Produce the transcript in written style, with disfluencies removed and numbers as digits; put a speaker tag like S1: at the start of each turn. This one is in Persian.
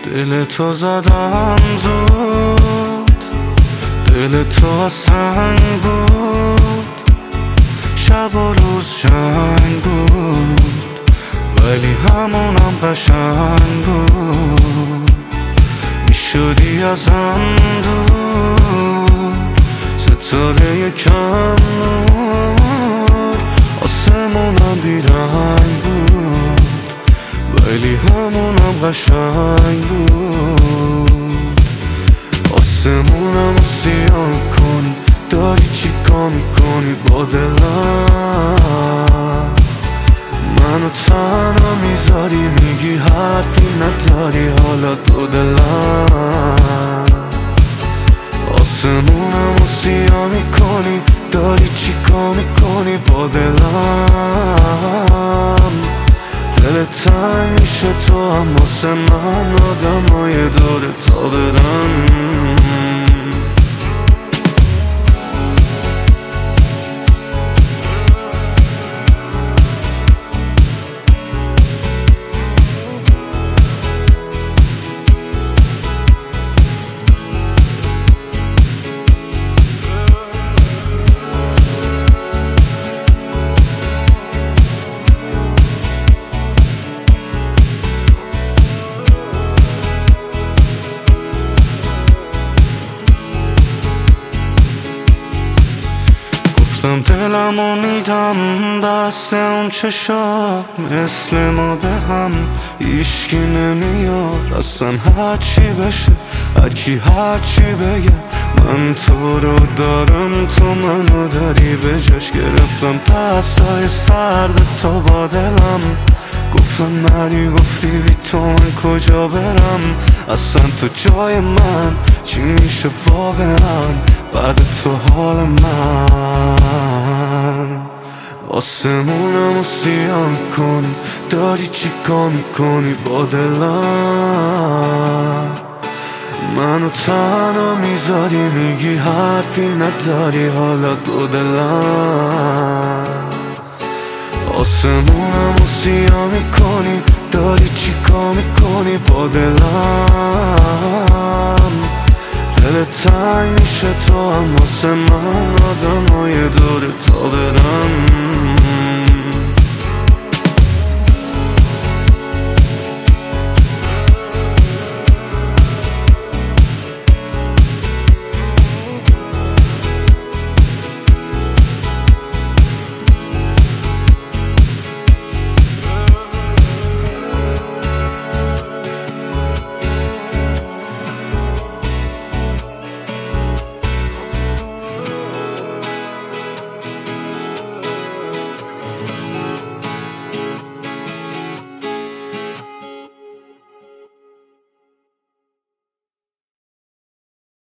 S1: دل تو زدم زود، دل تو از سنگ بود، شب و روز جنگ بود، ولی همونم قشنگ بود. میشدی ازم دور، ستاره یکم نور، آسمونم بیرنگ بود، ولی همونم قشنگ بود. آسمونم رو سیاه کنی، داری چی کار میکنی با دلم؟ منو تنها میذاری، میگی حرفی نداری، حالا دو دلم. آسمونم رو سیاه میکنی، داری چی کار میکنی با دلم؟ دل تنگ میشه تو هم واسه من، آدمای دور تا برم. گفتم دلمو میدم بس اون چشا، مثل ما به هم هیچکی نمیاد. اصلا هرچی بشه، هرکی هرچی بگه، من تو رو دارم، تو منو داری به جاش. گرفتم دستای سرد تو با دلم، گفتم نری، گفتی بی تو من کجا برم؟ اصلا تو جای من چی میشه واقعا بعد تو حال من؟ آسمونم رو سیاه کنی، داری چی کار میکنی با دلم؟ منو تنها میذاری، میگی حرفی نداری، حالا دو دلم. آسمونم رو سیاه میکنی، داری چی کار میکنی با دلم؟ دل تنگ میشه تو هم واسه من، آدمای دور تا برم.